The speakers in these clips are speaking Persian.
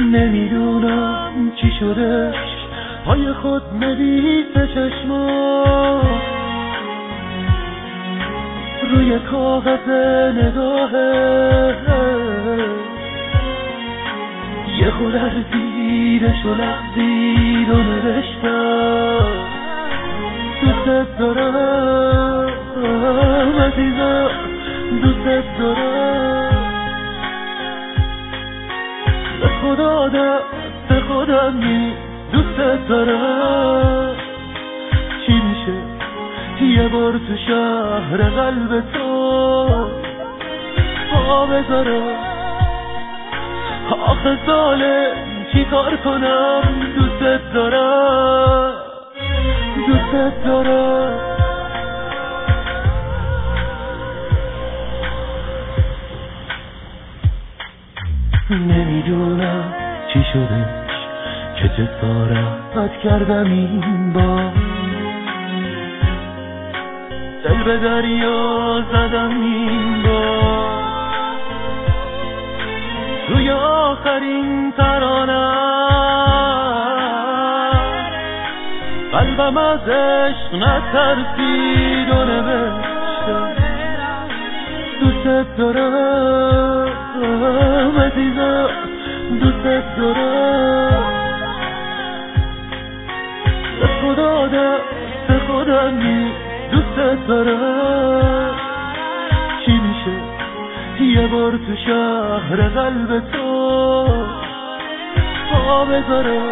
نمیدونم چی شده پای خود نویسه چشما روی کاغذ نگاهه یه خودر زیرش و لغزید و نوشتم دوست دارم عزیزم دوست دارم به خدا دست خودم می دوست دارم چی میشه یه بار تو شهر قلب تو پا بذارم آخه ظالم چی کار کنم دوست دارم دوست دارم نمیدونم چی شده که جسارت کردم این بار دل به دریا زدم این بار توی آخرین ترانه قلبم از عشق نترسید و نوشتم دوست دارم عزیزم دوست دارم به خدا دست خودم می دوست دارم چی میشه یه بار تو شهر قلب تو پا بذارم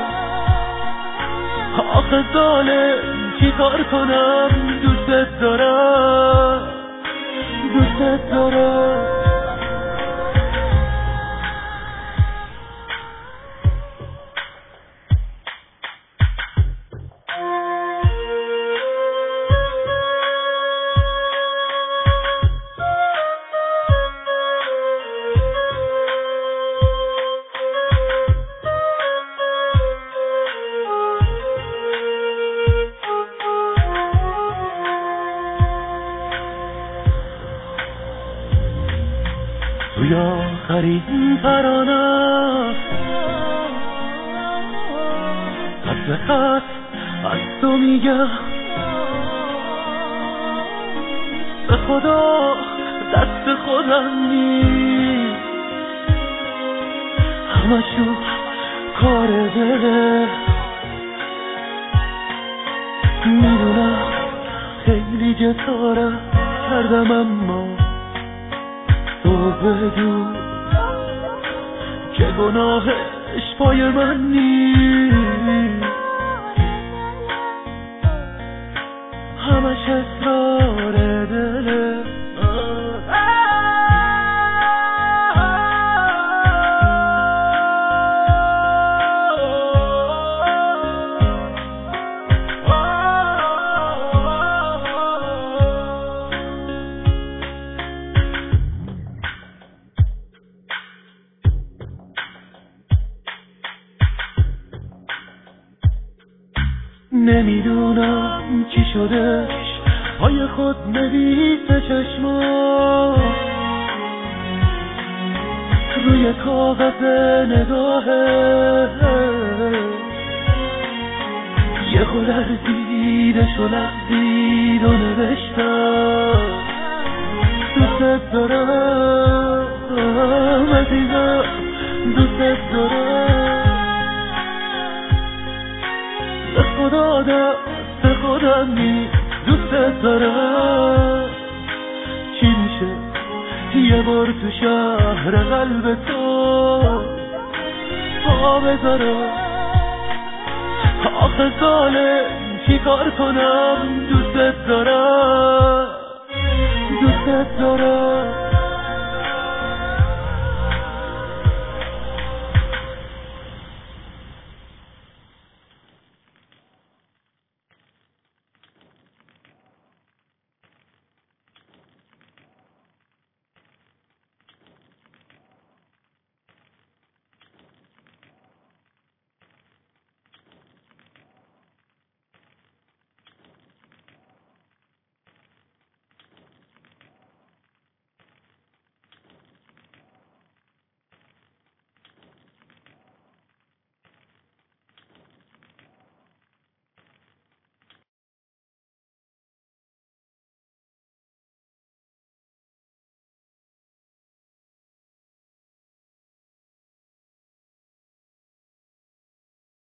آخه ظالم چی کار کنم دوست دارم دوست دارم توی آخرین ترانه خط به خط از تو میگم به خدا دست خودم نیست همشو کار دله میدونم خیلی جسارت کردم اما تو بدون که گناهش پای من نیست همش اصرار دله نمیدونم چی شده پای خود نویسه چشما روی کاغذ نگاهه یه خودر زیرش و لغزید و نوشتم دوست دارم عزیزم دوست دارم به خدا دست خودم می دوست دارم چی میشه یه بار تو شهر قلب تو پا بذارم آخه ظالم چی کار کنم دوست دارم دوست دارم